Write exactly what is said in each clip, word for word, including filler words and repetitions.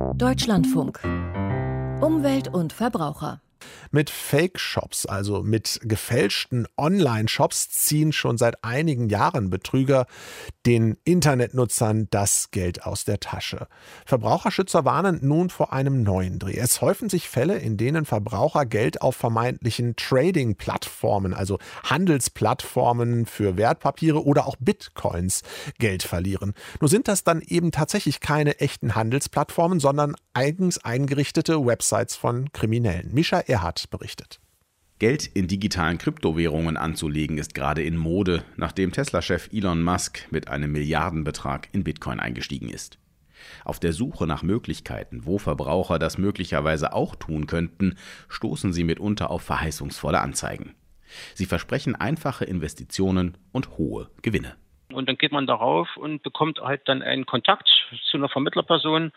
Deutschlandfunk. Umwelt und Verbraucher. Mit Fake-Shops, also mit gefälschten Online-Shops, ziehen schon seit einigen Jahren Betrüger den Internetnutzern das Geld aus der Tasche. Verbraucherschützer warnen nun vor einem neuen Dreh. Es häufen sich Fälle, in denen Verbraucher Geld auf vermeintlichen Trading-Plattformen, also Handelsplattformen für Wertpapiere oder auch Bitcoins, Geld verlieren. Nur sind das dann eben tatsächlich keine echten Handelsplattformen, sondern eigens eingerichtete Websites von Kriminellen. Mischa Erhardt berichtet. Geld in digitalen Kryptowährungen anzulegen ist gerade in Mode, nachdem Tesla-Chef Elon Musk mit einem Milliardenbetrag in Bitcoin eingestiegen ist. Auf der Suche nach Möglichkeiten, wo Verbraucher das möglicherweise auch tun könnten, stoßen sie mitunter auf verheißungsvolle Anzeigen. Sie versprechen einfache Investitionen und hohe Gewinne. Und dann geht man darauf und bekommt halt dann einen Kontakt zu einer Vermittlerperson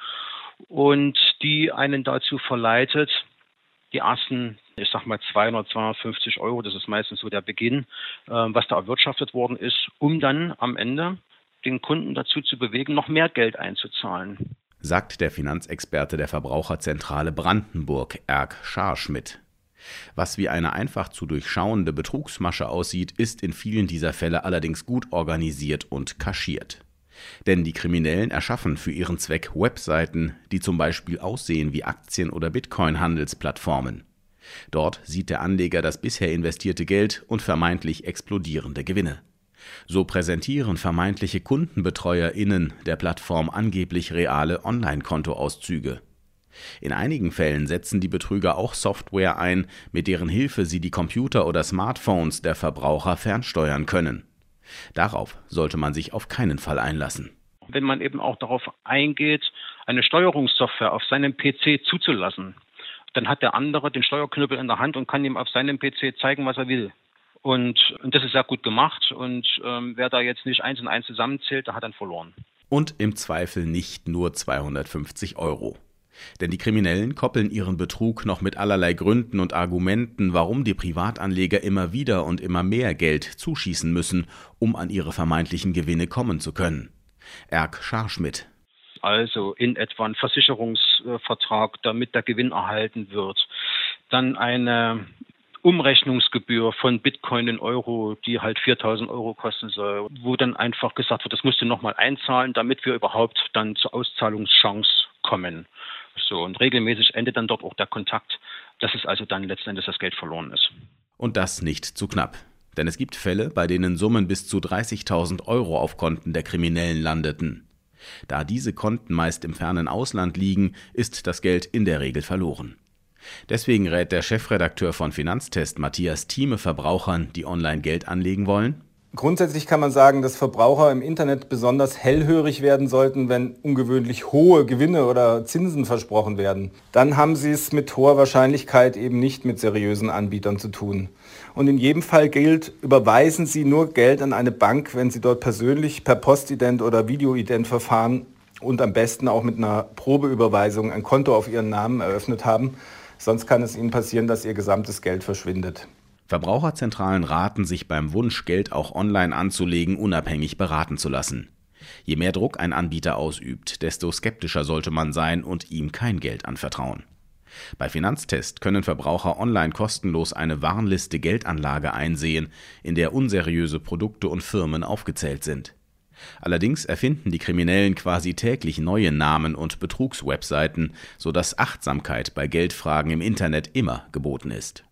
und die einen dazu verleitet, die ersten, ich sag mal zweihundert, zweihundertfünfzig Euro, das ist meistens so der Beginn, was da erwirtschaftet worden ist, um dann am Ende den Kunden dazu zu bewegen, noch mehr Geld einzuzahlen. Sagt der Finanzexperte der Verbraucherzentrale Brandenburg, Erk Scharschmidt. Was wie eine einfach zu durchschauende Betrugsmasche aussieht, ist in vielen dieser Fälle allerdings gut organisiert und kaschiert. Denn die Kriminellen erschaffen für ihren Zweck Webseiten, die zum Beispiel aussehen wie Aktien- oder Bitcoin-Handelsplattformen. Dort sieht der Anleger das bisher investierte Geld und vermeintlich explodierende Gewinne. So präsentieren vermeintliche KundenbetreuerInnen der Plattform angeblich reale Online-Kontoauszüge. In einigen Fällen setzen die Betrüger auch Software ein, mit deren Hilfe sie die Computer oder Smartphones der Verbraucher fernsteuern können. Darauf sollte man sich auf keinen Fall einlassen. Wenn man eben auch darauf eingeht, eine Steuerungssoftware auf seinem P C zuzulassen, dann hat der andere den Steuerknüppel in der Hand und kann ihm auf seinem P C zeigen, was er will. Und, und das ist sehr gut gemacht. Und ähm, wer da jetzt nicht eins und eins zusammenzählt, der hat dann verloren. Und im Zweifel nicht nur zweihundertfünfzig Euro. Denn die Kriminellen koppeln ihren Betrug noch mit allerlei Gründen und Argumenten, warum die Privatanleger immer wieder und immer mehr Geld zuschießen müssen, um an ihre vermeintlichen Gewinne kommen zu können. Erk Scharschmidt. Also in etwa ein Versicherungsvertrag, damit der Gewinn erhalten wird. Dann eine Umrechnungsgebühr von Bitcoin in Euro, die halt viertausend Euro kosten soll, wo dann einfach gesagt wird, das musst du nochmal einzahlen, damit wir überhaupt dann zur Auszahlungschance kommen. So, und regelmäßig endet dann dort auch der Kontakt, dass es also dann letzten Endes das Geld verloren ist. Und das nicht zu knapp. Denn es gibt Fälle, bei denen Summen bis zu dreißigtausend Euro auf Konten der Kriminellen landeten. Da diese Konten meist im fernen Ausland liegen, ist das Geld in der Regel verloren. Deswegen rät der Chefredakteur von Finanztest, Matthias Thieme, Verbrauchern, die online Geld anlegen wollen: Grundsätzlich kann man sagen, dass Verbraucher im Internet besonders hellhörig werden sollten, wenn ungewöhnlich hohe Gewinne oder Zinsen versprochen werden. Dann haben sie es mit hoher Wahrscheinlichkeit eben nicht mit seriösen Anbietern zu tun. Und in jedem Fall gilt, überweisen Sie nur Geld an eine Bank, wenn Sie dort persönlich per Postident oder Videoident verfahren und am besten auch mit einer Probeüberweisung ein Konto auf Ihren Namen eröffnet haben. Sonst kann es Ihnen passieren, dass Ihr gesamtes Geld verschwindet. Verbraucherzentralen raten, sich beim Wunsch, Geld auch online anzulegen, unabhängig beraten zu lassen. Je mehr Druck ein Anbieter ausübt, desto skeptischer sollte man sein und ihm kein Geld anvertrauen. Bei Finanztest können Verbraucher online kostenlos eine Warnliste Geldanlage einsehen, in der unseriöse Produkte und Firmen aufgezählt sind. Allerdings erfinden die Kriminellen quasi täglich neue Namen und Betrugswebseiten, sodass Achtsamkeit bei Geldfragen im Internet immer geboten ist.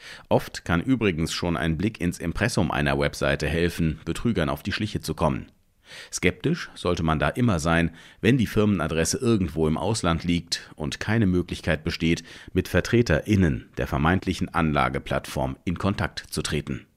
Oft kann übrigens schon ein Blick ins Impressum einer Webseite helfen, Betrügern auf die Schliche zu kommen. Skeptisch sollte man da immer sein, wenn die Firmenadresse irgendwo im Ausland liegt und keine Möglichkeit besteht, mit VertreterInnen der vermeintlichen Anlageplattform in Kontakt zu treten.